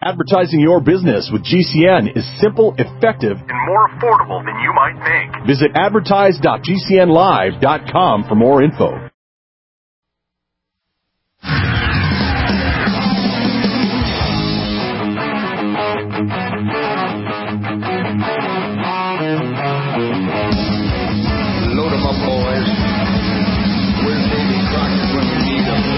Advertising your business with GCN is simple, effective, and more affordable than you might think. Visit advertise.gcnlive.com for more info. Load 'em up, boys. Where's Davy Crockett when we need him?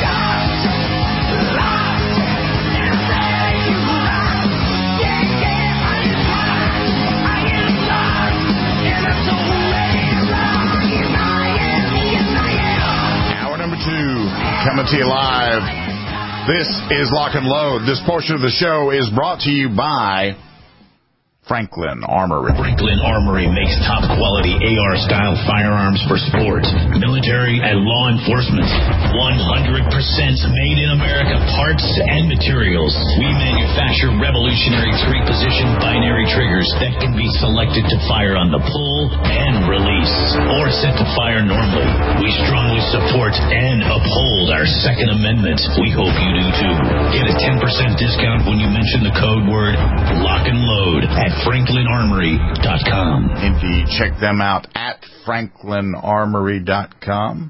Hour number 2, coming to you live. This is Lock and Load. This portion of the show is brought to you by Franklin Armory. Franklin Armory makes top-quality AR-style firearms for sports, military, and law enforcement. 100% made in America parts and materials. We manufacture revolutionary 3-position binary triggers that can be selected to fire on the pull and release, or set to fire normally. We strongly support and uphold our Second Amendment. We hope you do too. Get a 10% discount when you mention the code word Lock and Load at FranklinArmory.com. Indeed. Check them out at FranklinArmory.com.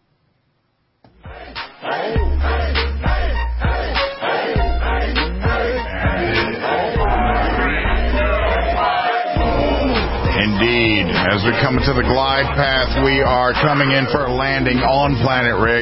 Indeed. As we come into the glide path, we are coming in for a landing on Planet Rick.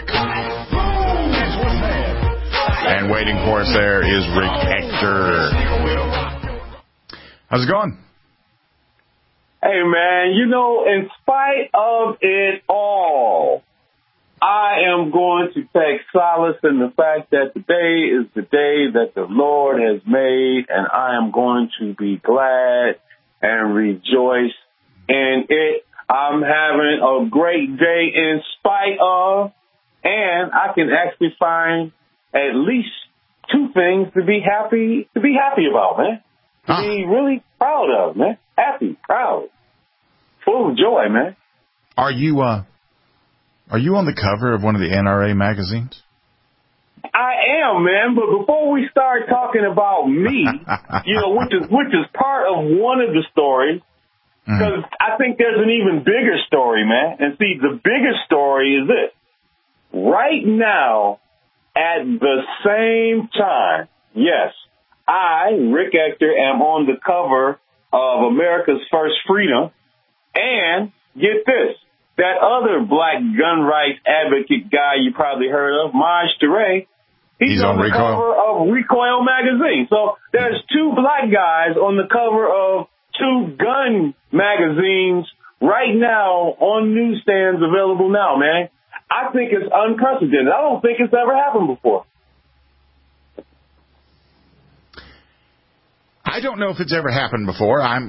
And waiting for us there is Rick Ector. How's it going? Hey, man, you know, in spite of it all, I am going to take solace in the fact that today is the day that the Lord has made, and I am going to be glad and rejoice in it. I'm having a great day in spite of, and I can actually find at least 2 things to be happy about, man. To be really proud of, man. Happy, proud, full of joy, man. Are you on the cover of one of the NRA magazines? I am, man. But before we start talking about me, you know, which is part of one of the stories, because I think there's an even bigger story, man. And see, the bigger story is this: right now, at the same time, yes, I, Rick Ector, am on the cover of America's First Freedom, and get this, that other black gun rights advocate guy you probably heard of, Maj Toure, he's on the cover of Recoil magazine. So there's 2 black guys on the cover of 2 gun magazines right now on newsstands available now, man. I think it's unprecedented. I don't think it's ever happened before. I don't know if it's ever happened before. I'm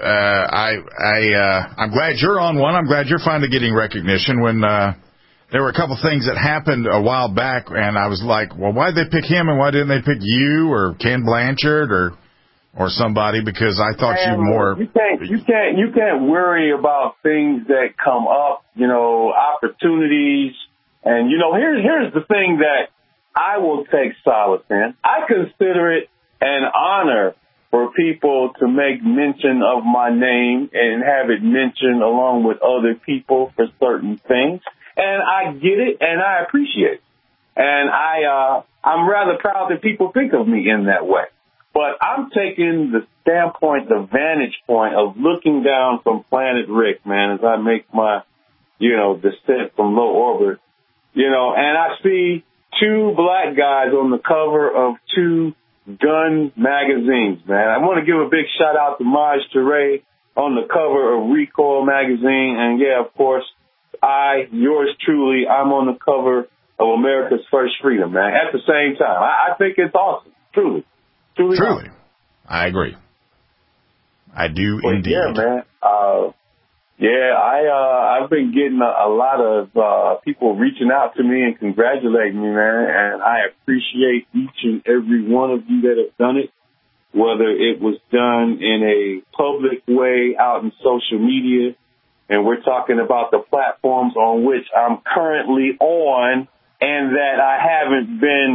glad you're on one. I'm glad you're finally getting recognition. When there were a couple things that happened a while back, and I was like, well, why'd they pick him and why didn't they pick you or Ken Blanchard or somebody? Because I thought you more. You can't worry about things that come up, you know, opportunities. And, you know, here's the thing that I will take solace in. I consider it an honor for people to make mention of my name and have it mentioned along with other people for certain things. And I get it and I appreciate it. And I'm rather proud that people think of me in that way. But I'm taking the standpoint, the vantage point of looking down from Planet Rick, man, as I make my, you know, descent from low orbit, you know, and I see 2 black guys on the cover of 2 gun magazines, man. I want to give a big shout out to Maj Toure on the cover of Recoil magazine. And yeah, of course, yours truly, I'm on the cover of America's First Freedom, man, at the same time. I think it's awesome. Truly. Awesome. I agree. I do indeed. Yeah, man. I've been getting a lot of people reaching out to me and congratulating me, man, and I appreciate each and every one of you that have done it, whether it was done in a public way out in social media, and we're talking about the platforms on which I'm currently on and that I haven't been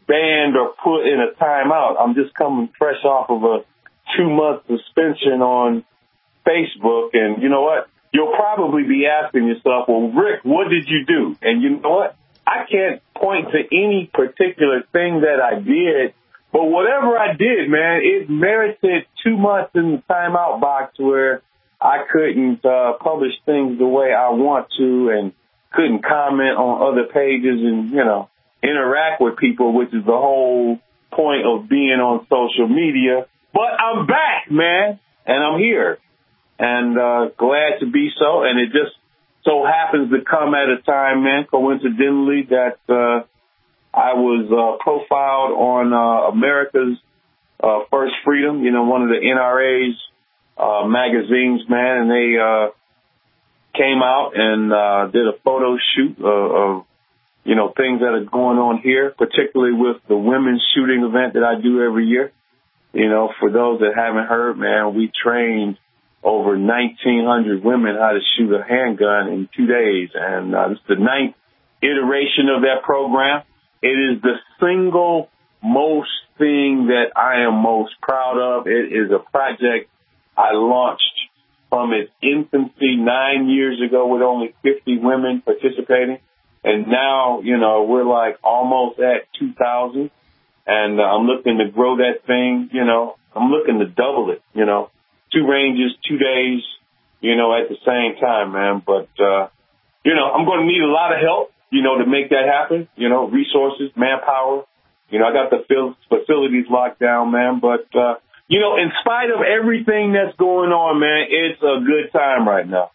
banned or put in a timeout. I'm just coming fresh off of a 2-month suspension on Facebook. And you know what? You'll probably be asking yourself, well, Rick, what did you do? And you know what? I can't point to any particular thing that I did, but whatever I did, man, it merited 2 months in the timeout box where I couldn't publish things the way I want to and couldn't comment on other pages and, you know, interact with people, which is the whole point of being on social media. But I'm back, man, and I'm here, and glad to be so. And it just so happens to come at a time, man, coincidentally, that I was profiled on America's First Freedom, you know, one of the NRA's magazines, man, and they came out and did a photo shoot of, you know, things that are going on here, particularly with the women's shooting event that I do every year. You know, for those that haven't heard, man, we trained over 1,900 women how to shoot a handgun in 2 days. And this is the 9th iteration of that program. It is the single most thing that I am most proud of. It is a project I launched from its infancy 9 years ago with only 50 women participating. And now, you know, we're like almost at 2,000. And I'm looking to grow that thing, you know. I'm looking to double it, you know. 2 ranges, 2 days, you know, at the same time, man. But, you know, I'm going to need a lot of help, you know, to make that happen, you know, resources, manpower. You know, I got the facilities locked down, man. But, you know, in spite of everything that's going on, man, it's a good time right now.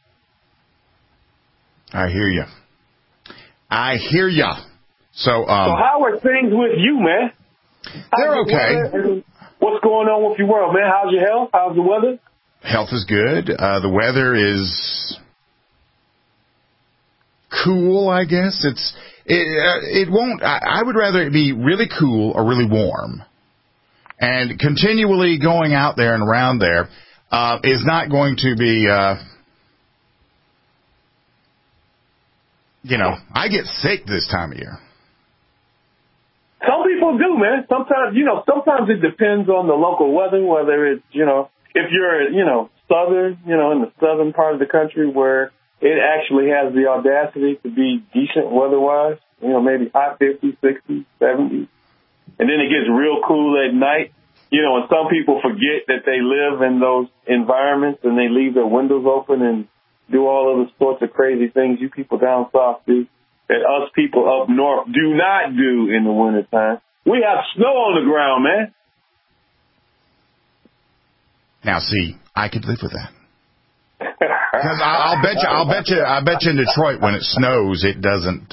I hear you. I hear ya. So how are things with you, man? They're okay. What's going on with your world, man? How's your health? How's the weather? Health is good. The weather is cool, I guess. It won't. I would rather it be really cool or really warm. And continually going out there and around there is not going to be. You know, I get sick this time of year. Some people do, man. Sometimes it depends on the local weather, whether it's, you know, if you're, you know, southern, you know, in the southern part of the country where it actually has the audacity to be decent weather-wise, you know, maybe high 50s, 60s, 70s. And then it gets real cool at night. You know, and some people forget that they live in those environments and they leave their windows open and do all of the sorts of crazy things you people down south do that us people up north do not do in the wintertime. We have snow on the ground, man. Now, see, I could live with that. Because I'll bet you in Detroit when it snows, it doesn't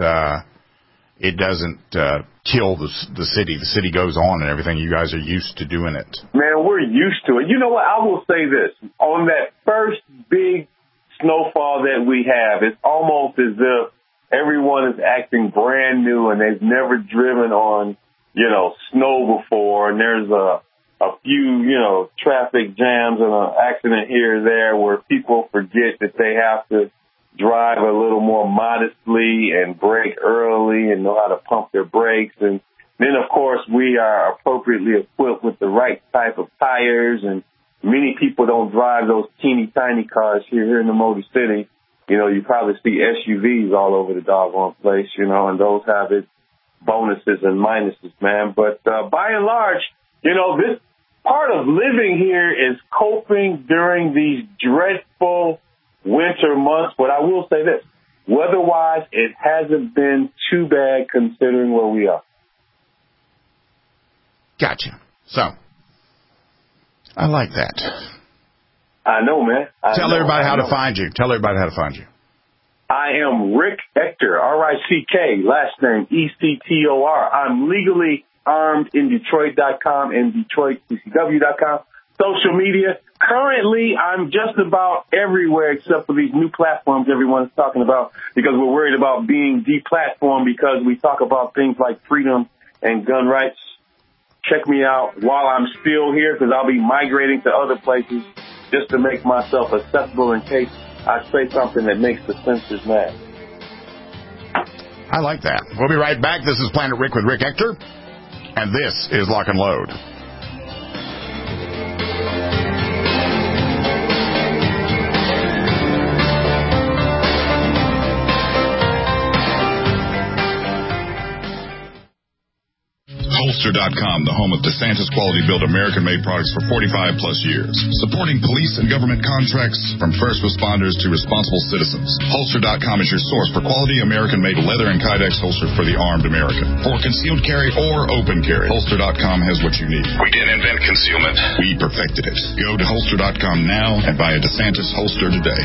kill the city. The city goes on and everything. You guys are used to doing it. Man, we're used to it. You know what? I will say this. On that first big snowfall that we have, it's almost as if everyone is acting brand new and they've never driven on, you know, snow before. And there's a few, you know, traffic jams and an accident here or there where people forget that they have to drive a little more modestly and brake early and know how to pump their brakes. And then, of course, we are appropriately equipped with the right type of tires, and many people don't drive those teeny tiny cars here in the Motor City. You know, you probably see SUVs all over the doggone place, you know, and those have its bonuses and minuses, man. But by and large, you know, this part of living here is coping during these dreadful winter months. But I will say this, weather-wise, it hasn't been too bad considering where we are. Gotcha. So, I like that. I know, man. Tell everybody how to find you. I am Rick Ector, R-I-C-K, last name E-C-T-O-R. I'm legally armed in Detroit.com and DetroitCCW.com. Social media. Currently, I'm just about everywhere except for these new platforms everyone's talking about because we're worried about being deplatformed because we talk about things like freedom and gun rights. Check me out while I'm still here because I'll be migrating to other places just to make myself accessible in case I say something that makes the censors mad. I like that. We'll be right back. This is Planet Rick with Rick Ector. And this is Lock and Load. Holster.com, the home of DeSantis quality-built American-made products for 45-plus years. Supporting police and government contracts from first responders to responsible citizens. Holster.com is your source for quality American-made leather and Kydex holster for the armed American. For concealed carry or open carry, Holster.com has what you need. We didn't invent concealment. We perfected it. Go to Holster.com now and buy a DeSantis holster today.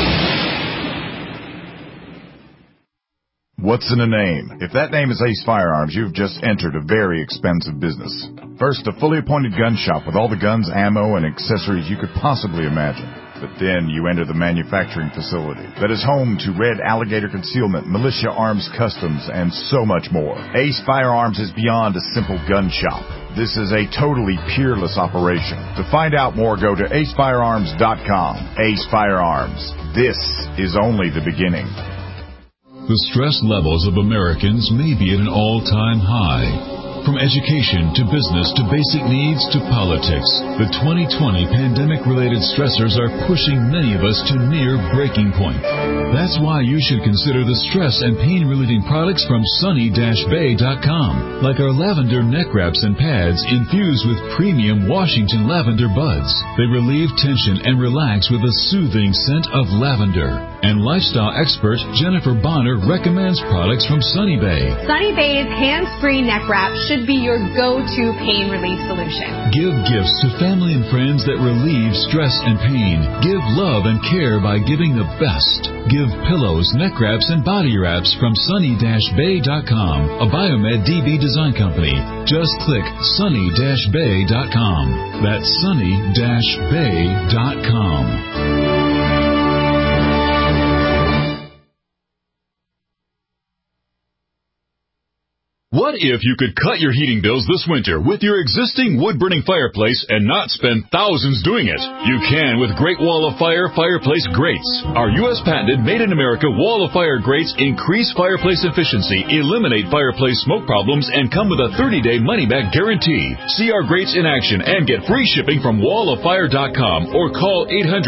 What's in a name? If that name is Ace Firearms, you've just entered a very expensive business. First, a fully appointed gun shop with all the guns, ammo, and accessories you could possibly imagine. But then you enter the manufacturing facility that is home to Red Alligator Concealment, Militia Arms Customs, and so much more. Ace Firearms is beyond a simple gun shop. This is a totally peerless operation. To find out more, go to acefirearms.com. Ace Firearms. This is only the beginning. The stress levels of Americans may be at an all-time high. From education to business to basic needs to politics, the 2020 pandemic-related stressors are pushing many of us to near breaking point. That's why you should consider the stress and pain-relieving products from sunny-bay.com, like our lavender neck wraps and pads infused with premium Washington lavender buds. They relieve tension and relax with a soothing scent of lavender. And lifestyle expert Jennifer Bonner recommends products from Sunny Bay. Sunny Bay's hands-free neck wrap should be your go-to pain relief solution. Give gifts to family and friends that relieve stress and pain. Give love and care by giving the best. Give pillows, neck wraps, and body wraps from sunny-bay.com, a Biomed DB design company. Just click sunny-bay.com. That's sunny-bay.com. What if you could cut your heating bills this winter with your existing wood-burning fireplace and not spend thousands doing it? You can with Great Wall of Fire fireplace grates. Our U.S. patented made-in-America Wall of Fire grates increase fireplace efficiency, eliminate fireplace smoke problems, and come with a 30-day money-back guarantee. See our grates in action and get free shipping from walloffire.com or call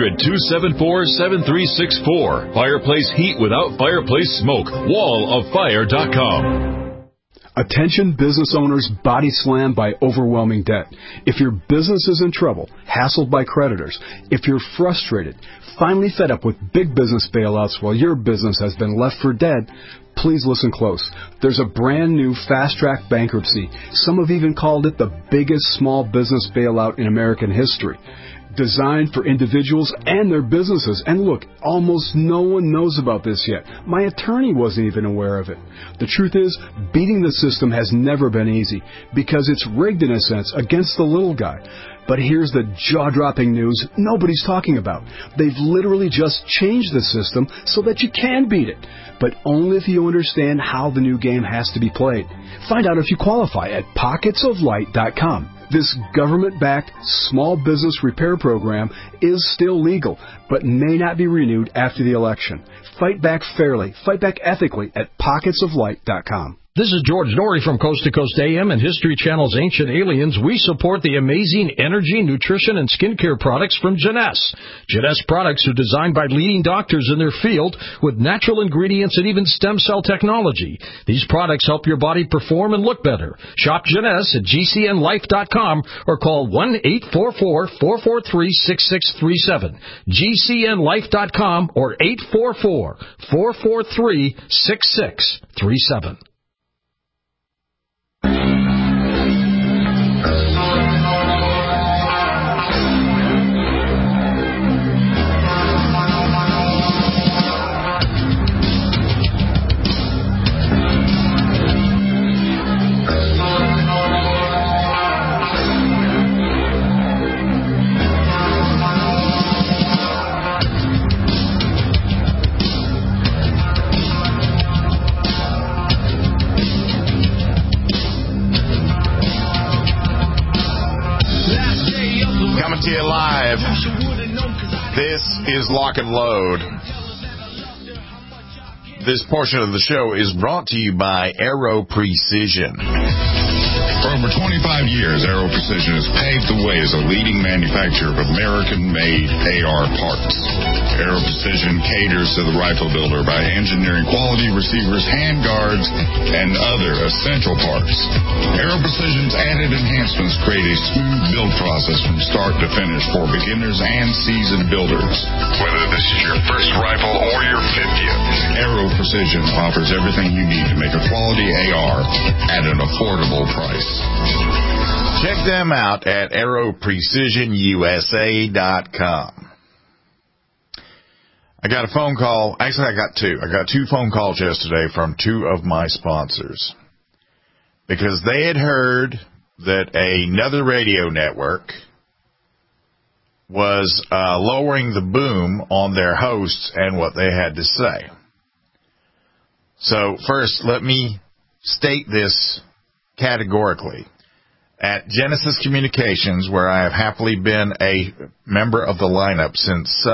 800-274-7364. Fireplace heat without fireplace smoke. walloffire.com. Attention business owners body slammed by overwhelming debt. If your business is in trouble, hassled by creditors, if you're frustrated, finally fed up with big business bailouts while your business has been left for dead, please listen close. There's a brand new fast-track bankruptcy. Some have even called it the biggest small business bailout in American history. Designed for individuals and their businesses. And look, almost no one knows about this yet. My attorney wasn't even aware of it. The truth is, beating the system has never been easy because it's rigged in a sense against the little guy. But here's the jaw-dropping news nobody's talking about. They've literally just changed the system so that you can beat it, but only if you understand how the new game has to be played. Find out if you qualify at pocketsoflight.com. This government-backed small business repair program is still legal, but may not be renewed after the election. Fight back fairly, fight back ethically at pocketsoflight.com. This is George Norrie from Coast to Coast AM and History Channel's Ancient Aliens. We support the amazing energy, nutrition, and skincare products from Jeunesse. Jeunesse products are designed by leading doctors in their field with natural ingredients and even stem cell technology. These products help your body perform and look better. Shop Jeunesse at gcnlife.com or call 1-844-443-6637. gcnlife.com or 844-443-6637. To you live. This is Lock and Load. This portion of the show is brought to you by Aero Precision. From over 25 years, Aero Precision has paved the way as a leading manufacturer of American-made AR parts. Aero Precision caters to the rifle builder by engineering quality receivers, handguards, and other essential parts. Aero Precision's added enhancements create a smooth build process from start to finish for beginners and seasoned builders. Whether this is your first rifle or your 50th, Aero Precision offers everything you need to make a quality AR at an affordable price. Check them out at AeroPrecisionUSA.com. I got a phone call. Actually, I got two. I got two phone calls yesterday from two of my sponsors because they had heard that another radio network was lowering the boom on their hosts and what they had to say. So first, let me state this categorically. At Genesis Communications, where I have happily been a member of the lineup since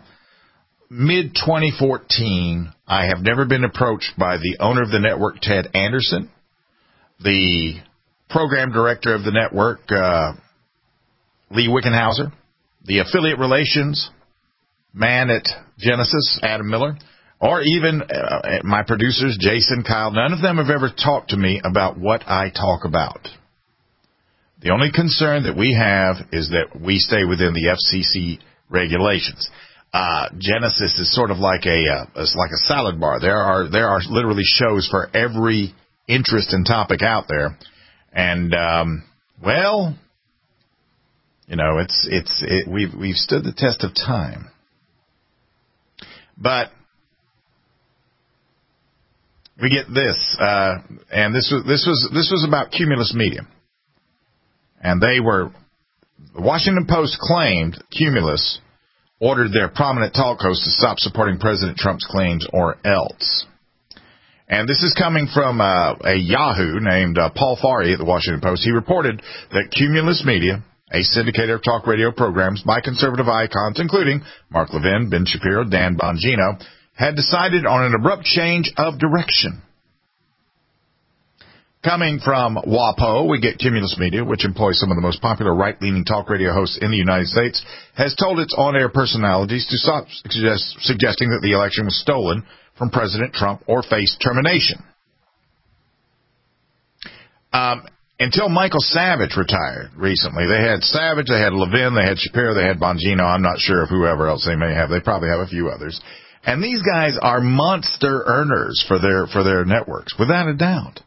mid-2014, I have never been approached by the owner of the network, Ted Anderson, the program director of the network, Lee Wickenhauser, the affiliate relations man at Genesis, Adam Miller, or even my producers, Jason, Kyle. None of them have ever talked to me about what I talk about. The only concern that we have is that we stay within the FCC regulations. Genesis is sort of like it's like a salad bar. There are literally shows for every interest and topic out there, and well, you know, we've stood the test of time, but we get this, and this was about Cumulus Media, and the Washington Post claimed Cumulus ordered their prominent talk host to stop supporting President Trump's claims or else. And this is coming from a Yahoo named Paul Farhi at the Washington Post. He reported that Cumulus Media, a syndicator of talk radio programs by conservative icons, including Mark Levin, Ben Shapiro, Dan Bongino, had decided on an abrupt change of direction. Coming from WAPO, we get Cumulus Media, which employs some of the most popular right-leaning talk radio hosts in the United States, has told its on-air personalities to stop suggesting that the election was stolen from President Trump or face termination. Until Michael Savage retired recently, they had Savage, they had Levin, they had Shapiro, they had Bongino. I'm not sure of whoever else they may have. They probably have a few others. And these guys are monster earners for their networks, without a doubt.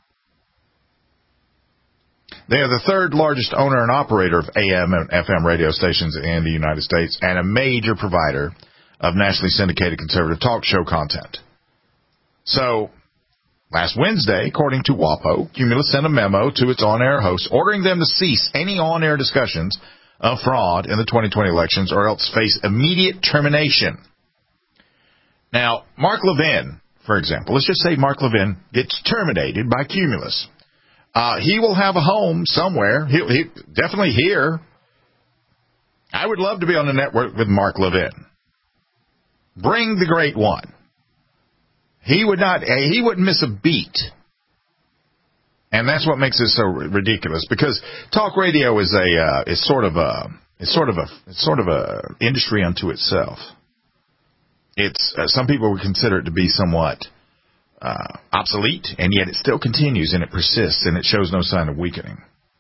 They are the third largest owner and operator of AM and FM radio stations in the United States and a major provider of nationally syndicated conservative talk show content. So, last Wednesday, according to WAPO, Cumulus sent a memo to its on-air hosts ordering them to cease any on-air discussions of fraud in the 2020 elections or else face immediate termination. Now, Mark Levin, for example, let's just say Mark Levin gets terminated by Cumulus. He will have a home somewhere. He definitely here. I would love to be on the network with Mark Levin. Bring the great one. He wouldn't miss a beat. And that's what makes it so ridiculous, because talk radio is sort of a industry unto itself. It's some people would consider it to be somewhat obsolete, and yet it still continues and it persists and it shows no sign of weakening.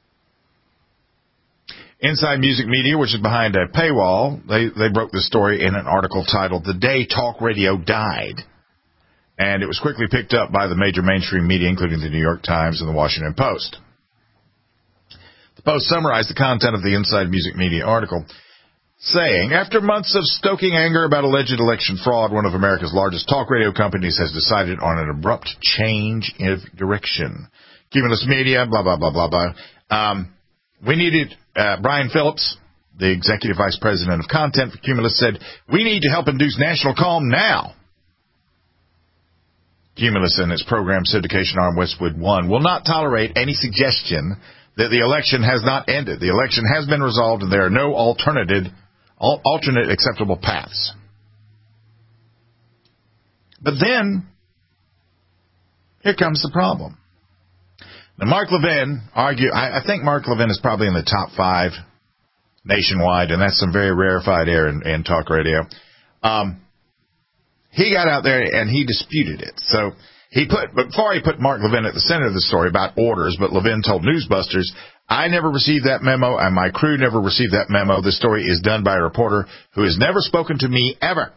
Inside Music Media, which is behind a paywall, they broke this story in an article titled "The Day Talk Radio Died," and it was quickly picked up by the major mainstream media, including the New York Times and the Washington Post. The Post summarized the content of the Inside Music Media article, saying, after months of stoking anger about alleged election fraud, one of America's largest talk radio companies has decided on an abrupt change of direction. Cumulus Media, blah, blah, blah, blah, blah. We needed, Brian Phillips, the executive vice president of content for Cumulus, said, we need to help induce national calm now. Cumulus and its program syndication arm, Westwood One, will not tolerate any suggestion that the election has not ended. The election has been resolved and there are no alternate acceptable paths. But then, here comes the problem. Now, Mark Levin I think Mark Levin is probably in the top 5 nationwide, and that's some very rarefied air in talk radio. He got out there and he disputed it. So before he put Mark Levin at the center of the story about orders, but Levin told Newsbusters, I never received that memo and my crew never received that memo. The story is done by a reporter who has never spoken to me ever.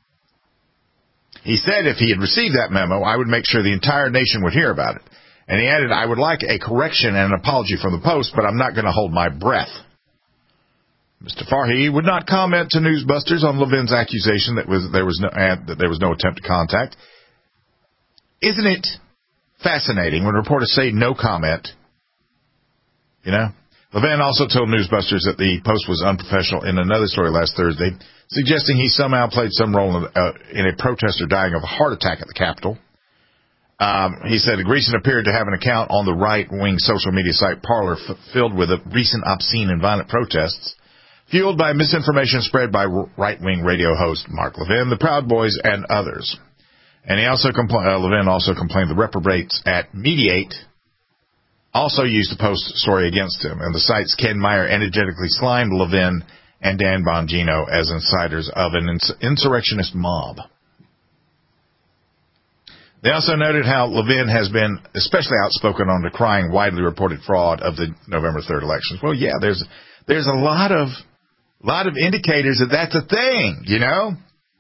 He said if he had received that memo, I would make sure the entire nation would hear about it. And he added, I would like a correction and an apology from the Post, but I'm not going to hold my breath. Mr. Farhi would not comment to Newsbusters on Levin's accusation that there was no attempt to contact. Isn't it fascinating when reporters say no comment? You know? Levin also told Newsbusters that the Post was unprofessional in another story last Thursday, suggesting he somehow played some role in a protester dying of a heart attack at the Capitol. He said Greason appeared to have an account on the right-wing social media site Parler filled with recent obscene and violent protests, fueled by misinformation spread by right-wing radio host Mark Levin, the Proud Boys, and others. And Levin also complained the reprobates at Mediate also used the Post story against him, and the site's Ken Meyer energetically slimed Levin and Dan Bongino as insiders of an insurrectionist mob. They also noted how Levin has been especially outspoken on decrying widely reported fraud of the November 3rd elections. Well, yeah, there's a lot of indicators that that's a thing, you know?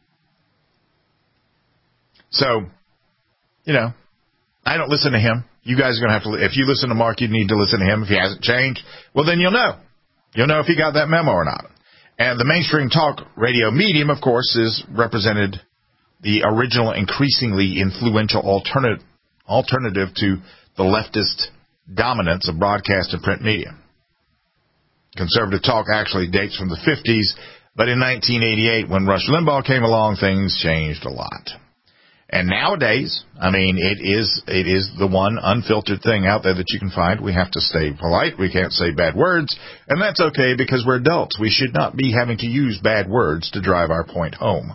So, you know, I don't listen to him. You guys are going to have to, if you listen to Mark, you need to listen to him. If he hasn't changed, well, then you'll know. You'll know if he got that memo or not. And the mainstream talk radio medium, of course, is represented the original, increasingly influential alternative to the leftist dominance of broadcast and print media. Conservative talk actually dates from the 50s, but in 1988, when Rush Limbaugh came along, things changed a lot. And nowadays, I mean, it is the one unfiltered thing out there that you can find. We have to stay polite. We can't say bad words, and that's okay because we're adults. We should not be having to use bad words to drive our point home.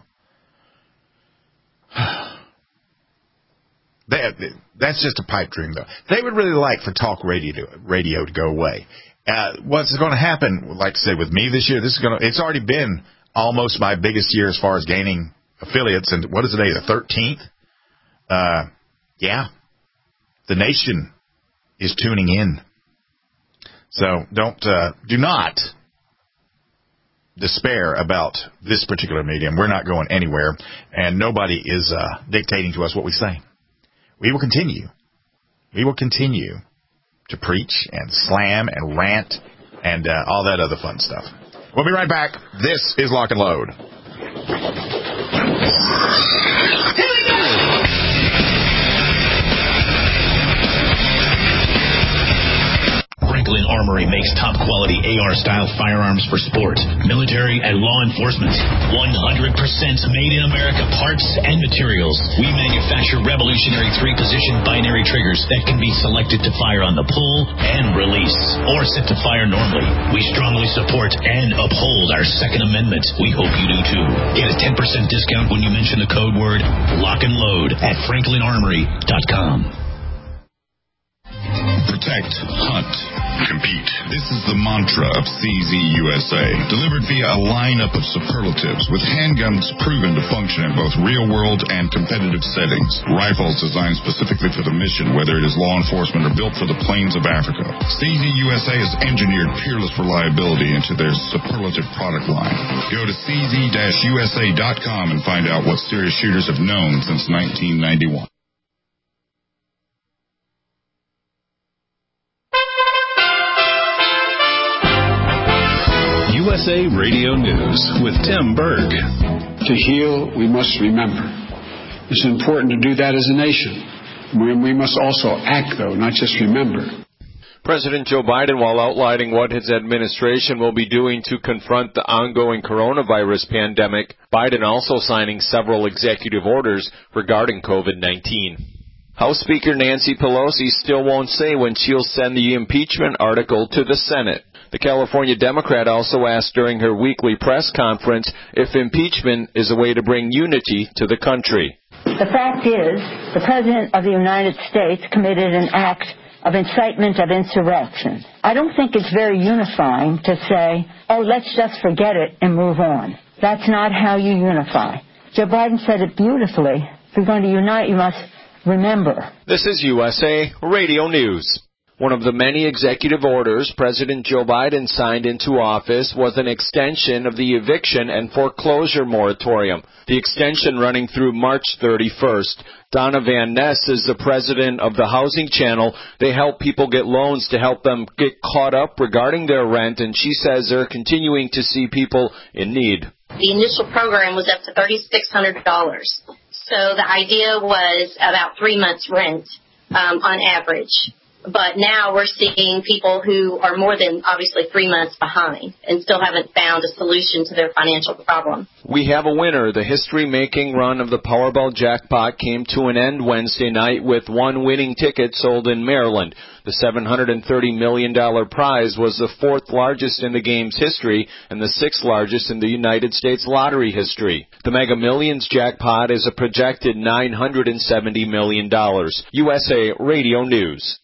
That's just a pipe dream, though. They would really like for talk radio to go away. What's going to happen, like I said, with me this year, it's already been almost my biggest year as far as gaining affiliates, and what is today, the 13th? Yeah. The nation is tuning in. So do not despair about this particular medium. We're not going anywhere, and nobody is dictating to us what we say. We will continue. We will continue to preach and slam and rant and all that other fun stuff. We'll be right back. This is Lock and Load. Franklin Armory makes top-quality AR-style firearms for sport, military, and law enforcement. 100% made in America parts and materials. We manufacture revolutionary 3-position binary triggers that can be selected to fire on the pull and release, or set to fire normally. We strongly support and uphold our Second Amendment. We hope you do too. Get a 10% discount when you mention the code word Lock and Load at FranklinArmory.com. Protect, hunt, compete. This is the mantra of CZ USA, delivered via a lineup of superlatives with handguns proven to function in both real-world and competitive settings. Rifles designed specifically for the mission, whether it is law enforcement or built for the plains of Africa. CZ USA has engineered peerless reliability into their superlative product line. Go to cz-usa.com and find out what serious shooters have known since 1991. USA Radio News with Tim Berg. To heal, we must remember. It's important to do that as a nation. We must also act, though, not just remember. President Joe Biden, while outlining what his administration will be doing to confront the ongoing coronavirus pandemic, Biden also signing several executive orders regarding COVID-19. House Speaker Nancy Pelosi still won't say when she'll send the impeachment article to the Senate. The California Democrat also asked during her weekly press conference if impeachment is a way to bring unity to the country. The fact is, the President of the United States committed an act of incitement of insurrection. I don't think it's very unifying to say, oh, let's just forget it and move on. That's not how you unify. Joe Biden said it beautifully. If you're going to unite, you must remember. This is USA Radio News. One of the many executive orders President Joe Biden signed into office was an extension of the eviction and foreclosure moratorium. The extension running through March 31st. Donna Van Ness is the president of the Housing Channel. They help people get loans to help them get caught up regarding their rent, and she says they're continuing to see people in need. The initial program was up to $3,600. So the idea was about 3 months' rent on average. But now we're seeing people who are more than, obviously, 3 months behind and still haven't found a solution to their financial problem. We have a winner. The history-making run of the Powerball jackpot came to an end Wednesday night with one winning ticket sold in Maryland. The $730 million prize was the fourth largest in the game's history and the sixth largest in the United States lottery history. The Mega Millions jackpot is a projected $970 million. USA Radio News.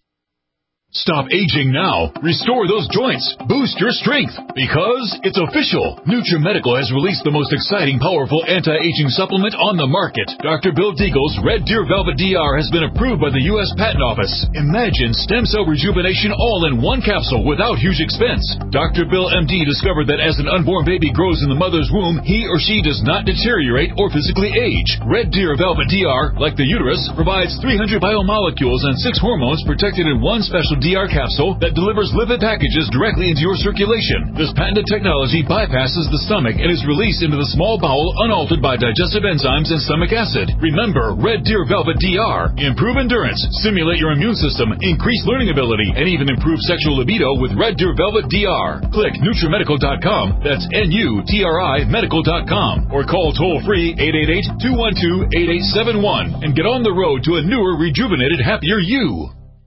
Stop aging now. Restore those joints. Boost your strength. Because it's official. NutriMedical has released the most exciting, powerful anti-aging supplement on the market. Dr. Bill Deagle's Red Deer Velvet DR has been approved by the U.S. Patent Office. Imagine stem cell rejuvenation all in one capsule without huge expense. Dr. Bill MD discovered that as an unborn baby grows in the mother's womb, he or she does not deteriorate or physically age. Red Deer Velvet DR, like the uterus, provides 300 biomolecules and 6 hormones protected in one special DR capsule that delivers lipid packages directly into your circulation. This patented technology bypasses the stomach and is released into the small bowel unaltered by digestive enzymes and stomach acid. Remember, Red Deer Velvet DR. Improve endurance, stimulate your immune system, increase learning ability, and even improve sexual libido with Red Deer Velvet DR. Click NutriMedical.com, that's NUTRI Medical.com, or call toll-free 888-212-8871 and get on the road to a newer, rejuvenated, happier you.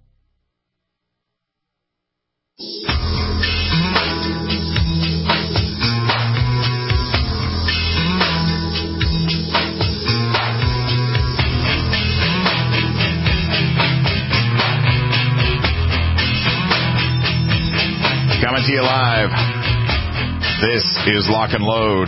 Coming to you live. This is Lock and Load.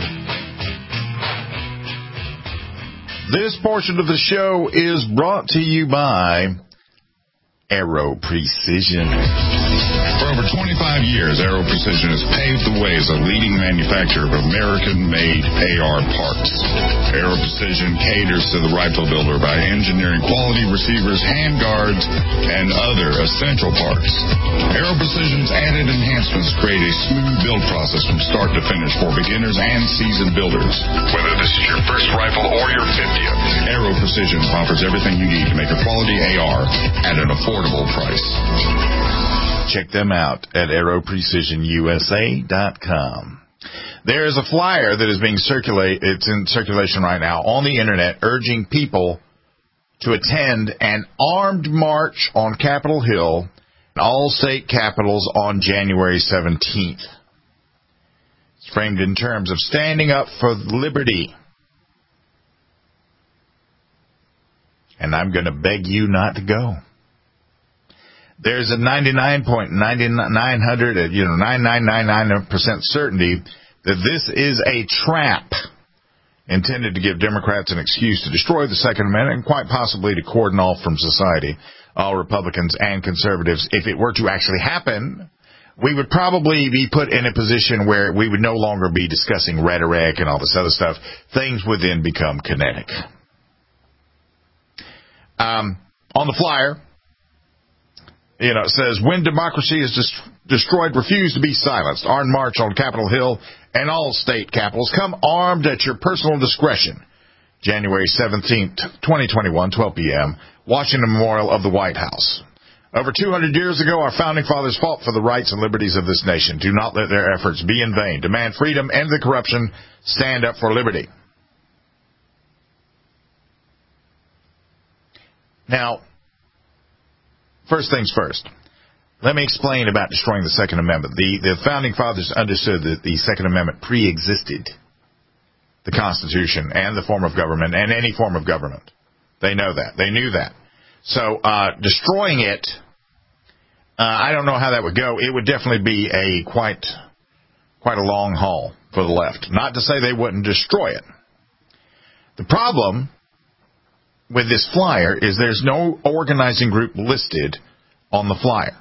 This portion of the show is brought to you by Aero Precision. For over 25 years, Aero Precision has paved the way as a leading manufacturer of American-made AR parts. Aero Precision caters to the rifle builder by engineering quality receivers, handguards, and other essential parts. Aero Precision's added enhancements create a smooth build process from start to finish for beginners and seasoned builders. Whether this is your first rifle or your 50th, Aero Precision offers everything you need to make a quality AR at an affordable price. Check them out at aeroprecisionusa.com. There is a flyer that is being circulated. It's in circulation right now on the internet, urging people to attend an armed march on Capitol Hill and all state capitals on January 17th. It's framed in terms of standing up for liberty. And I'm going to beg you not to go. There's a 99.9999% certainty that this is a trap intended to give Democrats an excuse to destroy the Second Amendment and quite possibly to cordon off from society all Republicans and conservatives. If it were to actually happen, we would probably be put in a position where we would no longer be discussing rhetoric and all this other stuff. Things would then become kinetic. On the flyer, it says, when democracy is destroyed, refuse to be silenced. Armed march on Capitol Hill and all state capitals. Come armed at your personal discretion. January 17th, 2021, 12 p.m., Washington Memorial of the White House. Over 200 years ago, our founding fathers fought for the rights and liberties of this nation. Do not let their efforts be in vain. Demand freedom, end the corruption, stand up for liberty. Now, first things first. Let me explain about destroying the Second Amendment. The Founding Fathers understood that the Second Amendment pre-existed the Constitution and the form of government and any form of government. They know that. They knew that. So destroying it I don't know how that would go. It would definitely be a quite a long haul for the left. Not to say they wouldn't destroy it. The problem with this flyer is there's no organizing group listed on the flyer,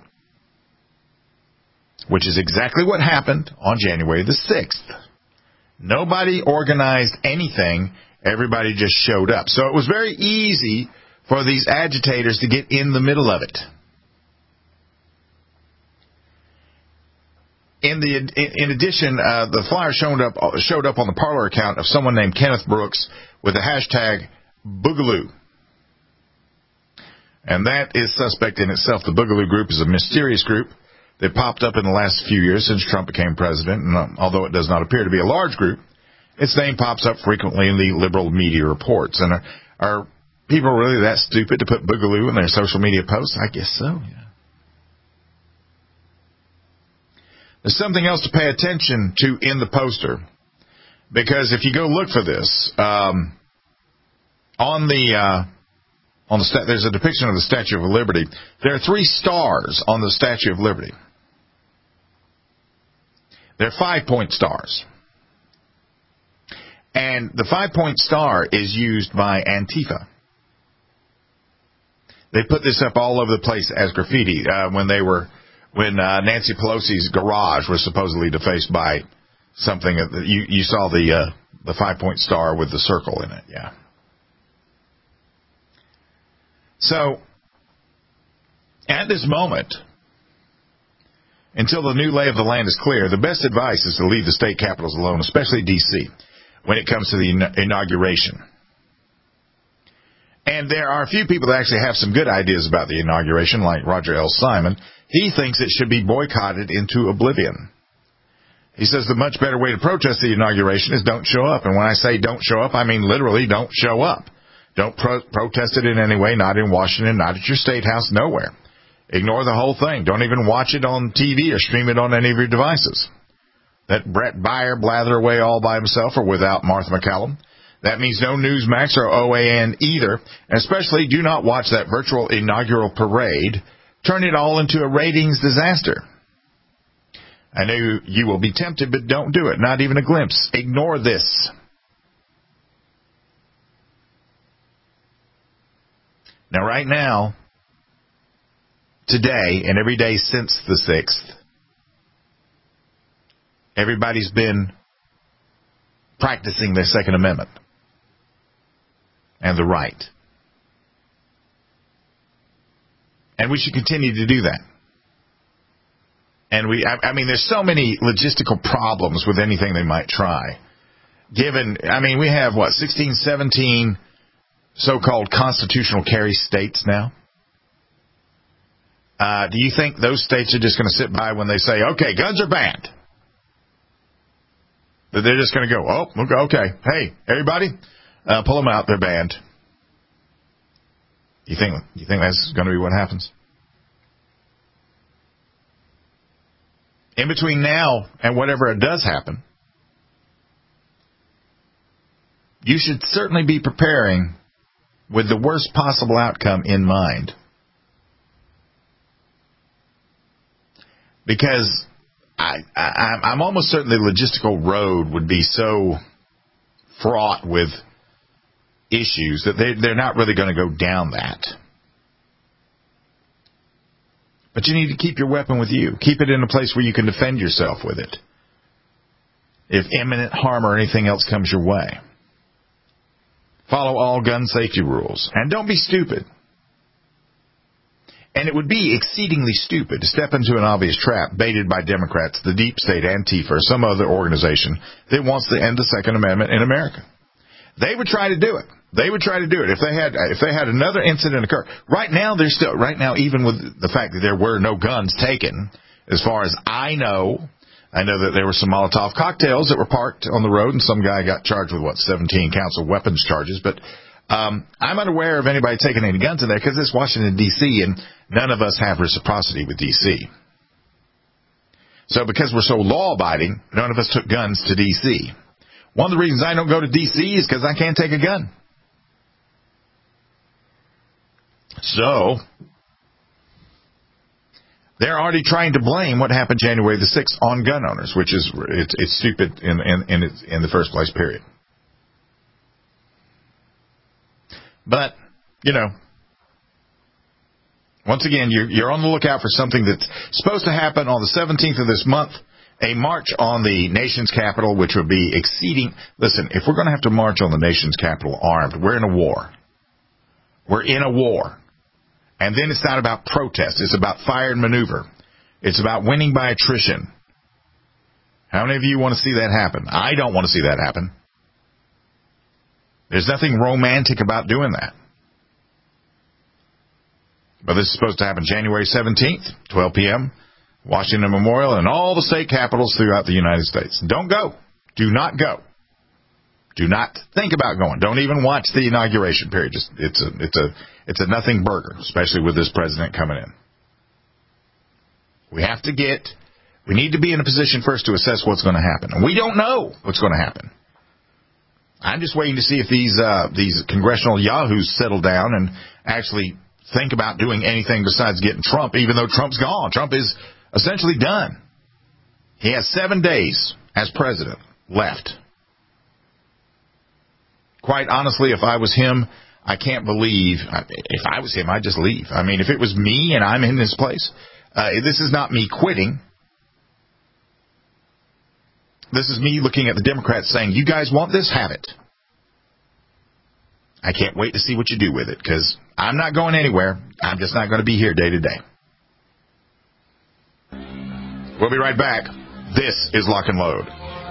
which is exactly what happened on January the 6th. Nobody organized anything. Everybody just showed up. So it was very easy for these agitators to get in the middle of it. In addition, the flyer showed up on the Parler account of someone named Kenneth Brooks with the hashtag Boogaloo. And that is suspect in itself. The Boogaloo group is a mysterious group that popped up in the last few years since Trump became president. And although it does not appear to be a large group, its name pops up frequently in the liberal media reports. And are people really that stupid to put Boogaloo in their social media posts? I guess so, yeah. There's something else to pay attention to in the poster, because if you go look for this, there's a depiction of the Statue of Liberty. There are 3 stars on the Statue of Liberty. They're 5-point stars. And the 5-point star is used by Antifa. They put this up all over the place as graffiti when Nancy Pelosi's garage was supposedly defaced by something. You saw the 5-point star with the circle in it, yeah. So, at this moment, until the new lay of the land is clear, the best advice is to leave the state capitals alone, especially D.C., when it comes to the inauguration. And there are a few people that actually have some good ideas about the inauguration, like Roger L. Simon. He thinks it should be boycotted into oblivion. He says the much better way to protest the inauguration is don't show up. And when I say don't show up, I mean literally don't show up. Don't protest it in any way, not in Washington, not at your state house, nowhere. Ignore the whole thing. Don't even watch it on TV or stream it on any of your devices. Let Brett Baier blather away all by himself or without Martha McCallum. That means no Newsmax or OAN either. And especially do not watch that virtual inaugural parade. Turn it all into a ratings disaster. I know you will be tempted, but don't do it. Not even a glimpse. Ignore this. Now, right now, today, and every day since the 6th, everybody's been practicing their Second Amendment and the right. And we should continue to do that. And I mean, there's so many logistical problems with anything they might try. We have, 16, 17 so-called constitutional carry states now? Do you think those states are just going to sit by when they say, okay, guns are banned? That they're just going to go, oh, okay, hey, everybody, pull them out, they're banned. You think that's going to be what happens? In between now and whatever it does happen, you should certainly be preparing with the worst possible outcome in mind. Because I'm almost certain the logistical road would be so fraught with issues that they're not really going to go down that. But you need to keep your weapon with you. Keep it in a place where you can defend yourself with it if imminent harm or anything else comes your way. Follow all gun safety rules. And don't be stupid. And it would be exceedingly stupid to step into an obvious trap baited by Democrats, the deep state, Antifa, or some other organization that wants to end the Second Amendment in America. They would try to do it. If they had another incident occur. Right now, even with the fact that there were no guns taken, as far as I know that there were some Molotov cocktails that were parked on the road, and some guy got charged with 17 counts of weapons charges. But I'm unaware of anybody taking any guns in there because it's Washington, D.C., and none of us have reciprocity with D.C. So because we're so law-abiding, none of us took guns to D.C. One of the reasons I don't go to D.C. is because I can't take a gun. So, They're already trying to blame what happened January the 6th on gun owners, which is it's stupid in the first place, period. But, once again, you're on the lookout for something that's supposed to happen on the 17th of this month, a march on the nation's capital, which would be exceeding. Listen, if we're going to have to march on the nation's capital armed, we're in a war. We're in a war. And then it's not about protest. It's about fire and maneuver. It's about winning by attrition. How many of you want to see that happen? I don't want to see that happen. There's nothing romantic about doing that. But this is supposed to happen January 17th, 12 p.m., Washington Memorial, and all the state capitals throughout the United States. Don't go. Do not go. Do not think about going. Don't even watch the inauguration period. It's a nothing burger, especially with this president coming in. We need to be in a position first to assess what's going to happen. And we don't know what's going to happen. I'm just waiting to see if these congressional yahoos settle down and actually think about doing anything besides getting Trump, even though Trump's gone. Trump is essentially done. He has 7 days as president left. Quite honestly, if I was him, I can't believe, if I was him, I'd just leave. I mean, if it was me and I'm in this place, this is not me quitting. This is me looking at the Democrats saying, you guys want this? Have it. I can't wait to see what you do with it, because I'm not going anywhere. I'm just not going to be here day to day. We'll be right back. This is Lock and Load.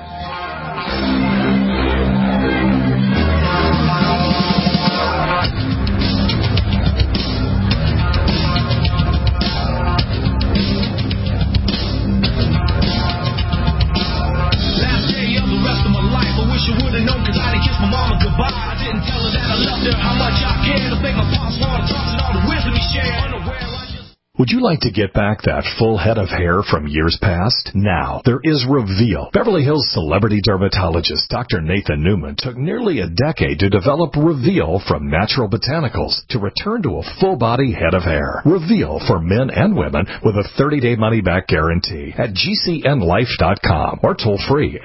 Would you like to get back that full head of hair from years past? Now, there is Reveal. Beverly Hills celebrity dermatologist Dr. Nathan Newman took nearly a decade to develop Reveal from natural botanicals to return to a full-body head of hair. Reveal for men and women with a 30-day money-back guarantee at GCNlife.com or toll-free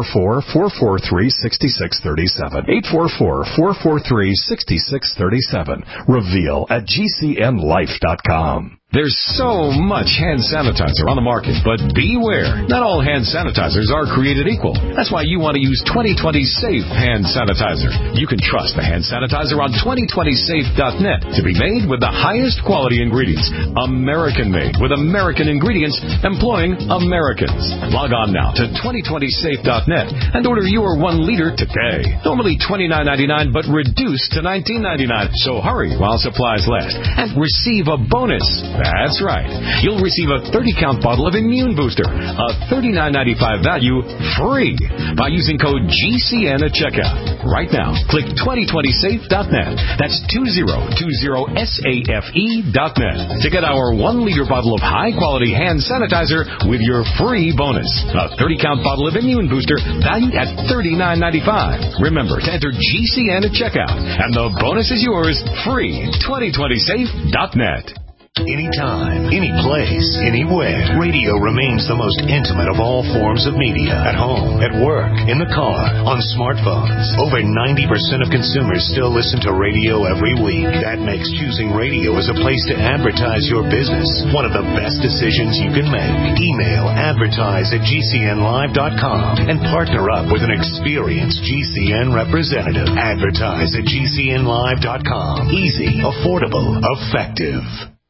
844-443-6637. 844-443-6637. Reveal at GCNlife.com. There's so much hand sanitizer on the market, but beware. Not all hand sanitizers are created equal. That's why you want to use 2020 Safe hand sanitizer. You can trust the hand sanitizer on 2020safe.net to be made with the highest quality ingredients. American-made with American ingredients employing Americans. Log on now to 2020safe.net and order your 1 liter today. Normally $29.99, but reduced to $19.99. So hurry while supplies last and receive a bonus. That's right. You'll receive a 30-count bottle of Immune Booster, a $39.95 value, free by using code GCN at checkout. Right now, click 2020safe.net. That's 2020safe.net to get our 1-liter bottle of high-quality hand sanitizer with your free bonus. A 30-count bottle of Immune Booster valued at $39.95. Remember to enter GCN at checkout, and the bonus is yours free. 2020safe.net. Anytime, any place, anywhere. Radio remains the most intimate of all forms of media. At home, at work, in the car, on smartphones. Over 90% of consumers still listen to radio every week. That makes choosing radio as a place to advertise your business one of the best decisions you can make. Email advertise@gcnlive.com and partner up with an experienced GCN representative. Advertise@gcnlive.com. Easy, affordable, effective.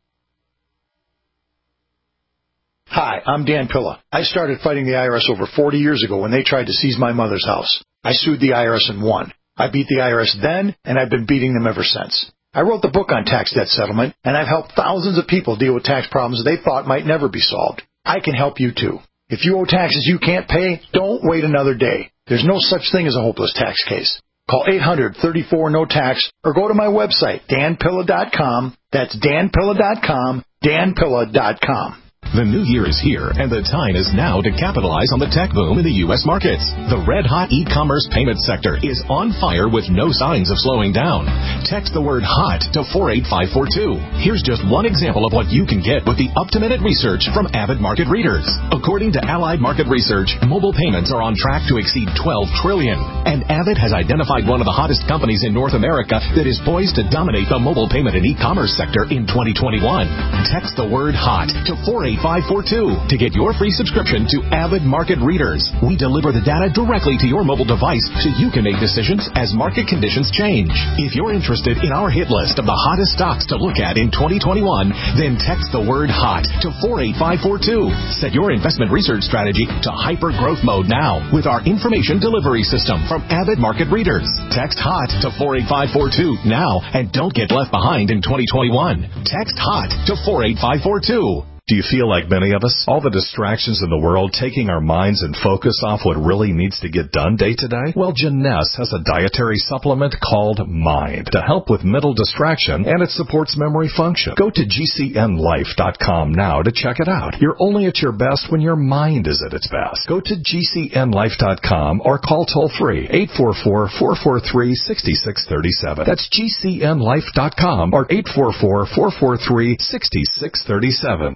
Hi, I'm Dan Pilla. I started fighting the IRS over 40 years ago when they tried to seize my mother's house. I sued the IRS and won. I beat the IRS then, and I've been beating them ever since. I wrote the book on tax debt settlement, and I've helped thousands of people deal with tax problems they thought might never be solved. I can help you too. If you owe taxes you can't pay, don't wait another day. There's no such thing as a hopeless tax case. Call 800-34-NO-TAX or go to my website, danpilla.com. That's danpilla.com, danpilla.com. The new year is here, and the time is now to capitalize on the tech boom in the U.S. markets. The red-hot e-commerce payment sector is on fire with no signs of slowing down. Text the word HOT to 48542. Here's just one example of what you can get with the up-to-minute research from Avid Market Readers. According to Allied Market Research, mobile payments are on track to exceed $12 trillion. And Avid has identified one of the hottest companies in North America that is poised to dominate the mobile payment and e-commerce sector in 2021. Text the word HOT to 48542 to get your free subscription to Avid Market Readers. We deliver the data directly to your mobile device so you can make decisions as market conditions change. If you're interested in our hit list of the hottest stocks to look at in 2021, then text the word HOT to 48542. Set your investment research strategy to hyper growth mode now with our information delivery system from Avid Market Readers. Text HOT to 48542 now and don't get left behind in 2021. Text HOT to 48542. Do you feel like many of us? All the distractions in the world taking our minds and focus off what really needs to get done day to day? Well, Jeunesse has a dietary supplement called Mind to help with mental distraction, and it supports memory function. Go to GCNlife.com now to check it out. You're only at your best when your mind is at its best. Go to GCNlife.com or call toll-free 844-443-6637. That's GCNlife.com or 844-443-6637.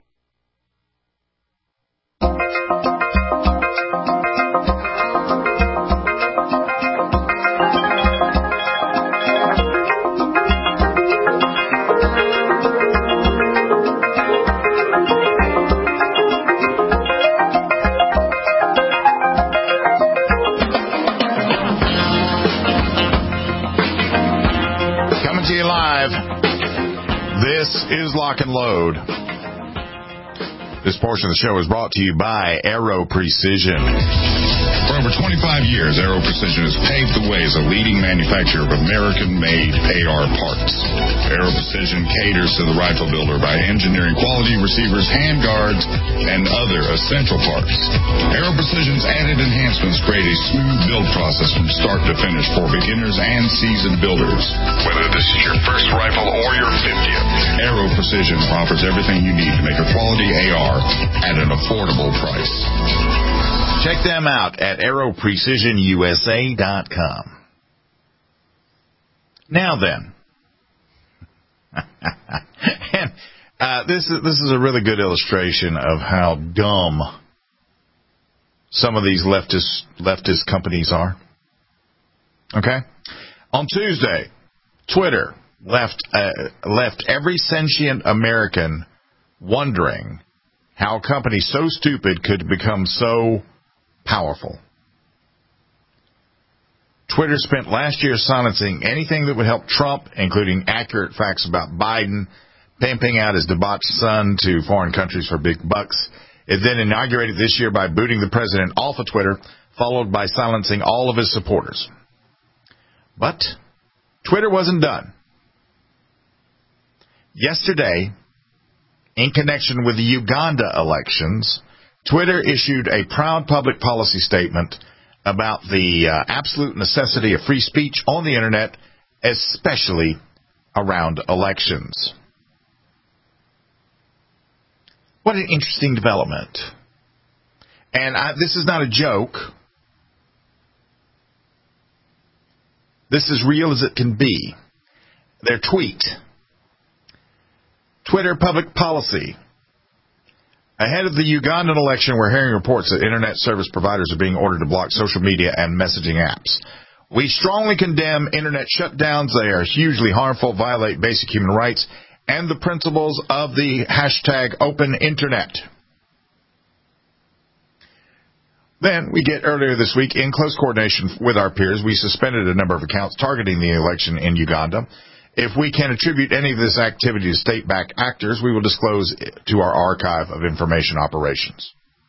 Coming to you live. This is Lock and Load. This portion of the show is brought to you by Aero Precision. For over 25 years, Aero Precision has paved the way as a leading manufacturer of American-made AR parts. Aero Precision caters to the rifle builder by engineering quality receivers, handguards, and other essential parts. Aero Precision's added enhancements create a smooth build process from start to finish for beginners and seasoned builders. Whether this is your first rifle or your 50th, Aero Precision offers everything you need to make a quality AR at an affordable price. Check them out at AeroPrecisionUSA.com. Now then, and this is a really good illustration of how dumb some of these leftist companies are. Okay, on Tuesday, Twitter left every sentient American wondering how a company so stupid could become so powerful. Twitter spent last year silencing anything that would help Trump, including accurate facts about Biden, pimping out his debauched son to foreign countries for big bucks. It then inaugurated this year by booting the president off of Twitter, followed by silencing all of his supporters. But Twitter wasn't done. Yesterday, in connection with the Uganda elections, Twitter issued a proud public policy statement about the absolute necessity of free speech on the Internet, especially around elections. What an interesting development. And this is not a joke. This is real as it can be. Their tweet. Twitter public policy. Ahead of the Ugandan election, we're hearing reports that Internet service providers are being ordered to block social media and messaging apps. We strongly condemn Internet shutdowns. They are hugely harmful, violate basic human rights, and the principles of the hashtag Open Internet. Then we get earlier this week, in close coordination with our peers, we suspended a number of accounts targeting the election in Uganda. If we can attribute any of this activity to state-backed actors, we will disclose to our archive of information operations.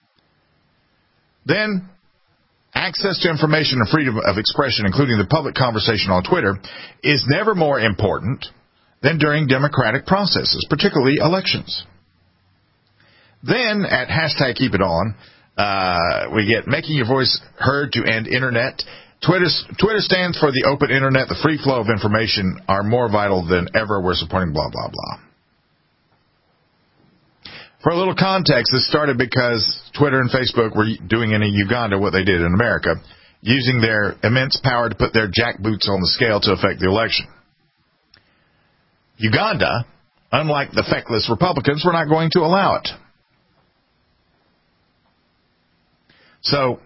Then, access to information and freedom of expression, including the public conversation on Twitter, is never more important than during democratic processes, particularly elections. Then, at hashtag Keep It On, we get making your voice heard to end Internet. Twitter stands for the open Internet. The free flow of information are more vital than ever. We're supporting blah, blah, blah. For a little context, this started because Twitter and Facebook were doing in Uganda what they did in America, using their immense power to put their jackboots on the scale to affect the election. Uganda, unlike the feckless Republicans, were not going to allow it. So,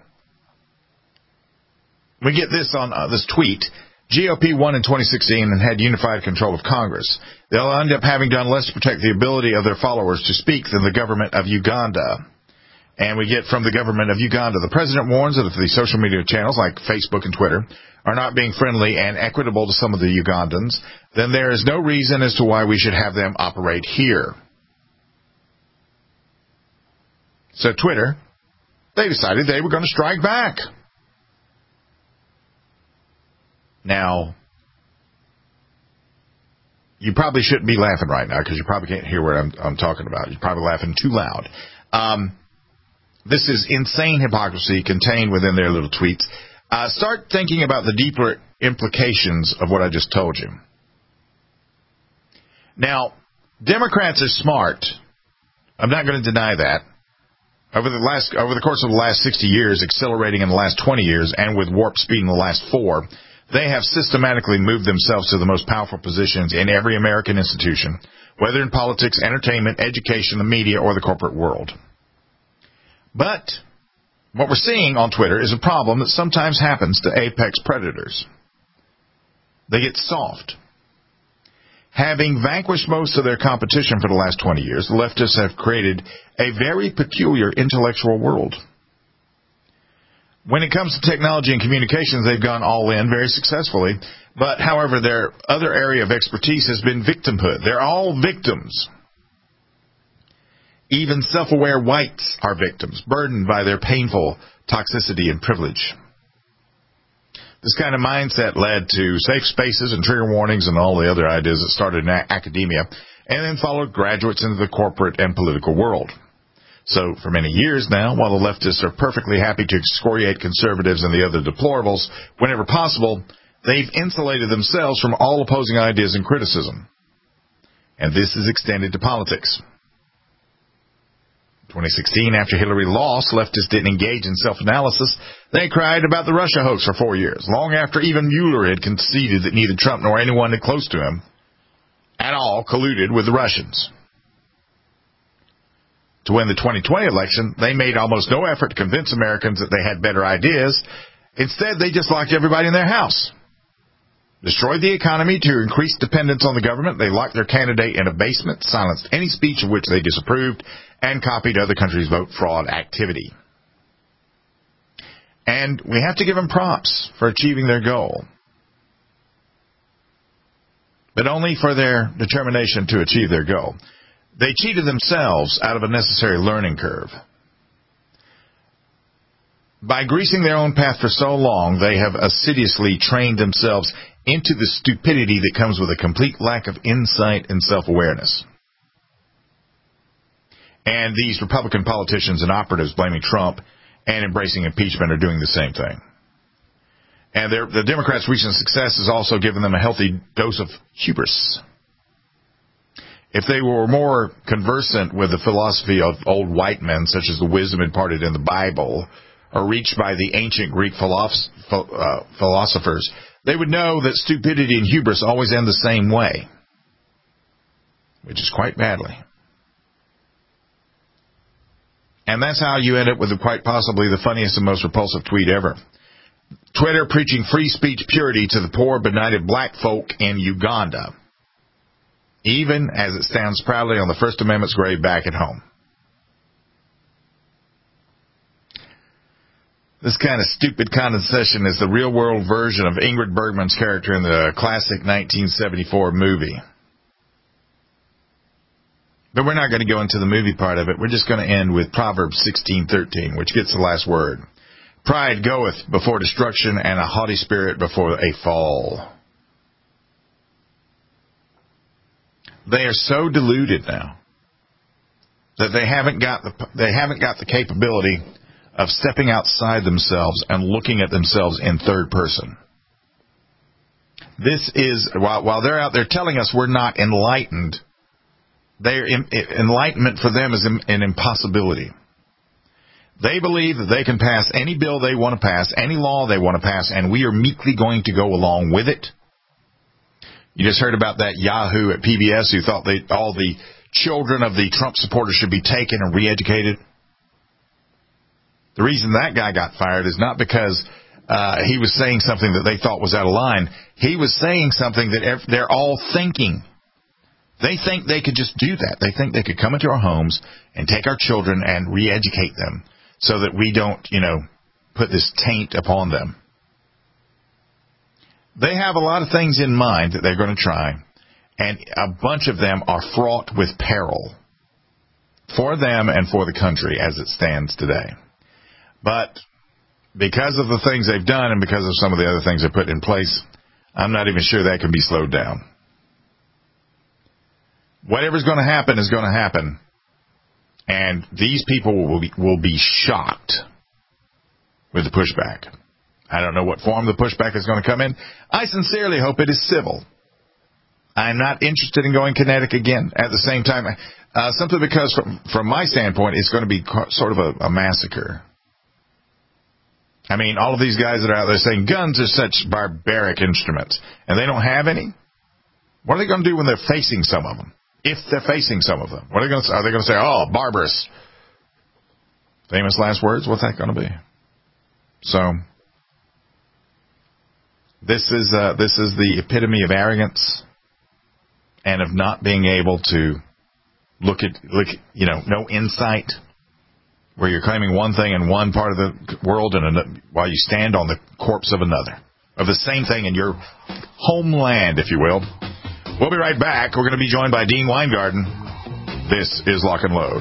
we get this on this tweet. GOP won in 2016 and had unified control of Congress. They'll end up having done less to protect the ability of their followers to speak than the government of Uganda. And we get from the government of Uganda, the president warns that if the social media channels like Facebook and Twitter are not being friendly and equitable to some of the Ugandans, then there is no reason as to why we should have them operate here. So Twitter, they decided they were going to strike back. Now, you probably shouldn't be laughing right now because you probably can't hear what I'm talking about. You're probably laughing too loud. This is insane hypocrisy contained within their little tweets. Start thinking about the deeper implications of what I just told you. Now, Democrats are smart. I'm not going to deny that. Over the course of the last 60 years, accelerating in the last 20 years, and with warp speed in the last 4, they have systematically moved themselves to the most powerful positions in every American institution, whether in politics, entertainment, education, the media, or the corporate world. But what we're seeing on Twitter is a problem that sometimes happens to apex predators. They get soft. Having vanquished most of their competition for the last 20 years, the leftists have created a very peculiar intellectual world. When it comes to technology and communications, they've gone all in very successfully. But, however, their other area of expertise has been victimhood. They're all victims. Even self-aware whites are victims, burdened by their painful toxicity and privilege. This kind of mindset led to safe spaces and trigger warnings and all the other ideas that started in academia and then followed graduates into the corporate and political world. So for many years now, while the leftists are perfectly happy to excoriate conservatives and the other deplorables whenever possible, they've insulated themselves from all opposing ideas and criticism. And this is extended to politics. 2016, after Hillary lost, leftists didn't engage in self-analysis. They cried about the Russia hoax for 4 years, long after even Mueller had conceded that neither Trump nor anyone close to him at all colluded with the Russians. To win the 2020 election, they made almost no effort to convince Americans that they had better ideas. Instead, they just locked everybody in their house. Destroyed the economy to increase dependence on the government. They locked their candidate in a basement, silenced any speech of which they disapproved, and copied other countries' vote fraud activity. And we have to give them props for achieving their goal. But only for their determination to achieve their goal. They cheated themselves out of a necessary learning curve. By greasing their own path for so long, they have assiduously trained themselves into the stupidity that comes with a complete lack of insight and self-awareness. And these Republican politicians and operatives blaming Trump and embracing impeachment are doing the same thing. And the Democrats' recent success has also given them a healthy dose of hubris. If they were more conversant with the philosophy of old white men, such as the wisdom imparted in the Bible, or reached by the ancient Greek philosophers, they would know that stupidity and hubris always end the same way, which is quite badly. And that's how you end up with quite possibly the funniest and most repulsive tweet ever. Twitter preaching free speech purity to the poor, benighted black folk in Uganda, even as it stands proudly on the First Amendment's grave back at home. This kind of stupid condescension is the real-world version of Ingrid Bergman's character in the classic 1974 movie. But we're not going to go into the movie part of it. We're just going to end with Proverbs 16:13, which gets the last word. Pride goeth before destruction, and a haughty spirit before a fall. They are so deluded now that they haven't got the capability of stepping outside themselves and looking at themselves in third person. This is, while they're out there telling us we're not enlightened, enlightenment for them is an impossibility. They believe that they can pass any bill they want to pass, any law they want to pass, and we are meekly going to go along with it. You just heard about that Yahoo at PBS who thought all the children of the Trump supporters should be taken and re-educated. The reason that guy got fired is not because he was saying something that they thought was out of line. He was saying something that they're all thinking. They think they could just do that. They think they could come into our homes and take our children and re-educate them so that we don't, put this taint upon them. They have a lot of things in mind that they're going to try, and a bunch of them are fraught with peril for them and for the country as it stands today. But because of the things they've done and because of some of the other things they put in place, I'm not even sure that can be slowed down. Whatever's going to happen is going to happen, and these people will be shocked with the pushback. I don't know what form the pushback is going to come in. I sincerely hope it is civil. I'm not interested in going kinetic again. At the same time, simply because from my standpoint, it's going to be sort of a massacre. I mean, all of these guys that are out there saying guns are such barbaric instruments, and they don't have any. What are they going to do when they're facing some of them? If they're facing some of them, what are they going to say? Are they going to say, "Oh, barbarous"? Famous last words. What's that going to be? So, this is the epitome of arrogance and of not being able to look at no insight, where you're claiming one thing in one part of the world and while you stand on the corpse of another, of the same thing in your homeland, if you will. We'll be right back. We're going to be joined by Dean Weingarten. This is Lock and Load.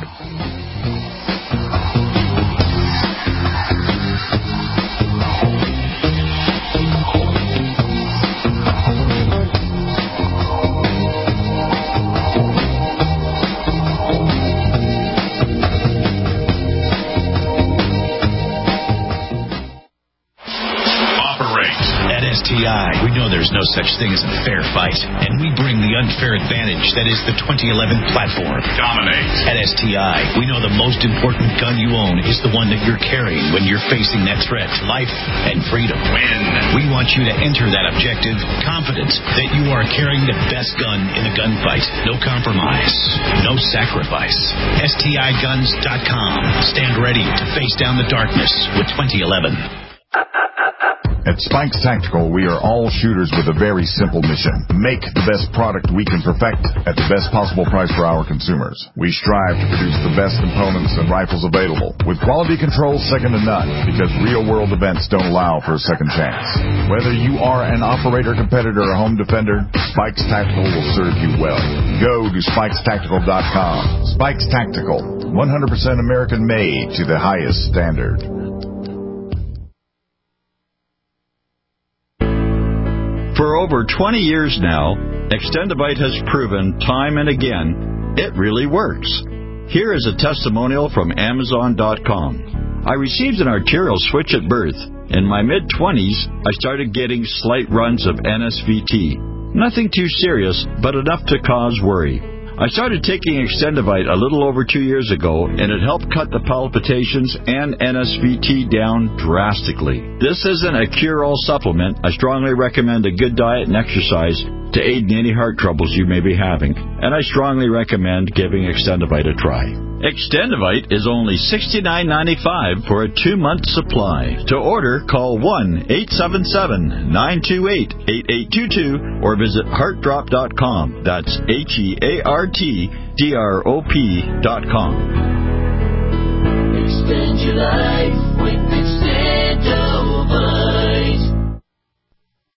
STI, we know there's no such thing as a fair fight, and we bring the unfair advantage that is the 2011 platform. Dominate. At STI, we know the most important gun you own is the one that you're carrying when you're facing that threat, life and freedom. Win. We want you to enter that objective confident that you are carrying the best gun in the gunfight. No compromise, no sacrifice. STIguns.com. Stand ready to face down the darkness with 2011. At Spikes Tactical, we are all shooters with a very simple mission. Make the best product we can perfect at the best possible price for our consumers. We strive to produce the best components and rifles available, with quality control second to none, because real-world events don't allow for a second chance. Whether you are an operator, competitor, or home defender, Spikes Tactical will serve you well. Go to SpikesTactical.com. Spikes Tactical, 100% American-made to the highest standard. For over 20 years now, Extendivite has proven time and again it really works. Here is a testimonial from Amazon.com. I received an arterial switch at birth. In my mid-20s, I started getting slight runs of NSVT. Nothing too serious, but enough to cause worry. I started taking Extendivite a little over 2 years ago, and it helped cut the palpitations and NSVT down drastically. This isn't a cure-all supplement. I strongly recommend a good diet and exercise to aid in any heart troubles you may be having, and I strongly recommend giving Extendivite a try. Extendivite is only $69.95 for a 2-month supply. To order, call 1-877-928-8822 or visit heartdrop.com. That's HEARTDROP.com. Extend your life with Extendivite.